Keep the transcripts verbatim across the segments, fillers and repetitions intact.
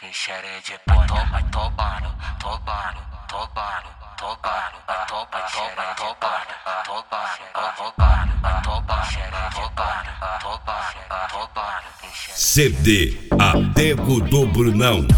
Xere de bota, vai tomando, tomando, tomando, tomando, vai tomando, tomando, tomando, tomando, tomando, vai tomando, xere de bota, tomando, tomando, C D Apego do Brunão.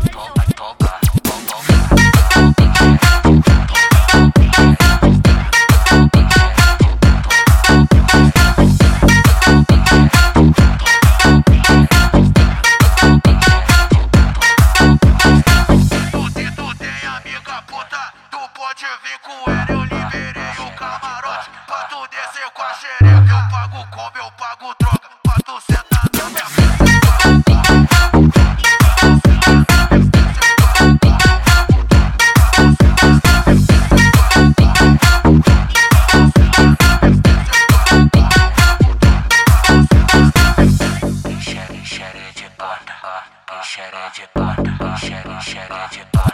Pode vir com ela, eu liberei o camarote. Pra tu descer com a xereca, eu pago combo, eu pago droga. Pra tu sentar na minha frente, eu pago combo. Xere, xere de bota, xere de bota, xere, xere de bota.